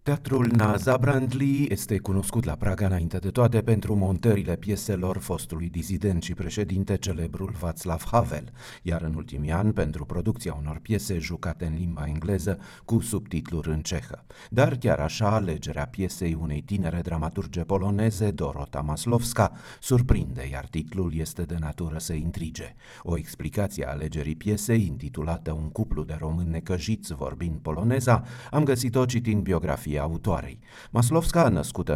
Teatrul Naza Brandli este cunoscut la Praga înainte de toate pentru montările pieselor fostului dizident și președinte celebrul Václav Havel, iar în ultimii ani pentru producția unor piese jucate în limba engleză cu subtitluri în cehă. Dar chiar așa, alegerea piesei unei tinere dramaturge poloneze, Dorota Masłowska, surprinde, iar titlul este de natură să intrige. O explicație a alegerii piesei, intitulată Un cuplu de români necăjiți vorbind poloneza, am găsit-o citind biografia autoarei. Masłowska, născută în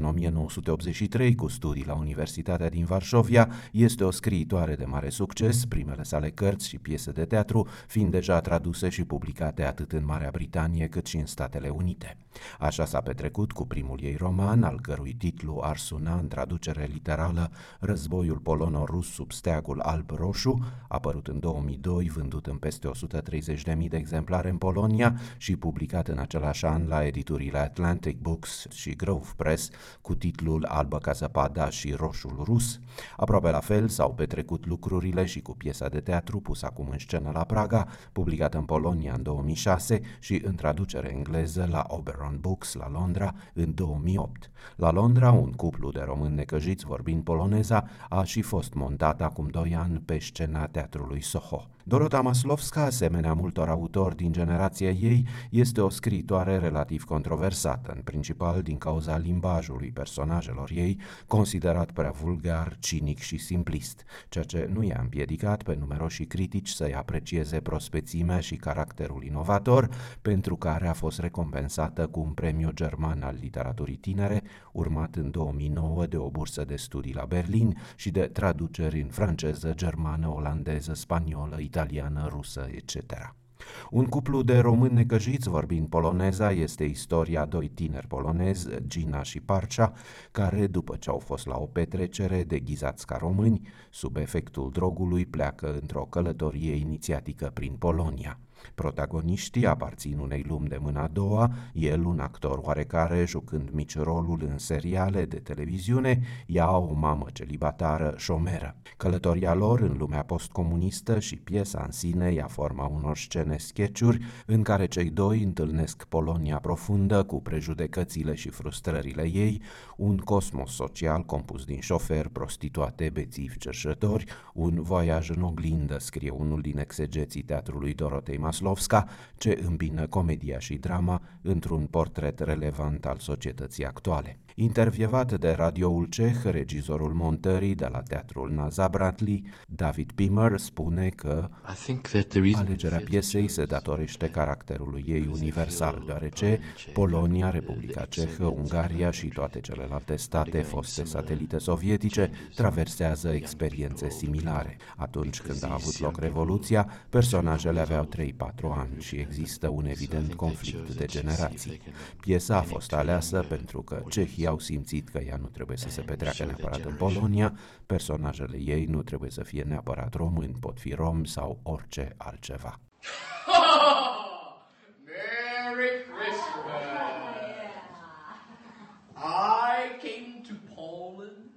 1983 cu studii la Universitatea din Varșovia, este o scriitoare de mare succes, primele sale cărți și piese de teatru fiind deja traduse și publicate atât în Marea Britanie cât și în Statele Unite. Așa s-a petrecut cu primul ei roman, al cărui titlu ar suna în traducere literală Războiul polono-rus sub steagul alb-roșu, apărut în 2002, vândut în peste 130.000 de exemplare în Polonia și publicat în același an la editurile Atlantic Books și Grove Press cu titlul Albă ca zăpada și Roșul rus. Aproape la fel s-au petrecut lucrurile și cu piesa de teatru pusă acum în scenă la Praga, publicată în Polonia în 2006 și în traducere engleză la Oberon Books la Londra în 2008. La Londra, un cuplu de români necăjiți vorbind poloneza a și fost montat acum 2 ani pe scena teatrului Soho. Dorota Masłowska, asemenea multor autori din generația ei, este o scriitoare relativ controversată, în principal din cauza limbajului personajelor ei, considerat prea vulgar, cinic și simplist, ceea ce nu i-a împiedicat pe numeroși critici să-i aprecieze prospețimea și caracterul inovator, pentru care a fost recompensată cu un premiu german al literaturii tinere, urmat în 2009 de o bursă de studii la Berlin și de traduceri în franceză, germană, olandeză, spaniolă, italiană, rusă, etc. Un cuplu de români necăjiți vorbind poloneza este istoria a 2 tineri polonezi, Gina și Parcea, care, după ce au fost la o petrecere deghizați ca români, sub efectul drogului pleacă într-o călătorie inițiatică prin Polonia. Protagoniștii aparțin unei lumi de mâna a doua, el, un actor oarecare, jucând mici roluri în seriale de televiziune, ea o mamă celibatară, șomeră. Călătoria lor în lumea postcomunistă și piesa în sine ia forma unor scene sketch-uri în care cei doi întâlnesc Polonia profundă cu prejudecățile și frustrările ei, un cosmos social compus din șoferi, prostituate, bețivi, cerșători, un voiaj în oglindă, scrie unul din exegeții teatrului Dorotei Masłowska, ce îmbină comedia și drama într-un portret relevant al societății actuale. Intervievat de radioul ceh, regizorul montării de la teatrul Naza Brandli, David Pimmer, spune că alegerea piesei se datorește caracterului ei universal, deoarece Polonia, Republica Cehă, Ungaria și toate celelalte state foste satelite sovietice traversează experiențe similare. Atunci când a avut loc Revoluția, personajele aveau 3-4 ani și există un evident conflict de generații. Piesa a fost aleasă pentru că cehii au simțit că ea nu trebuie să se petreacă neapărat în Polonia, personajele ei nu trebuie să fie neapărat români, pot fi romi sau orice altceva.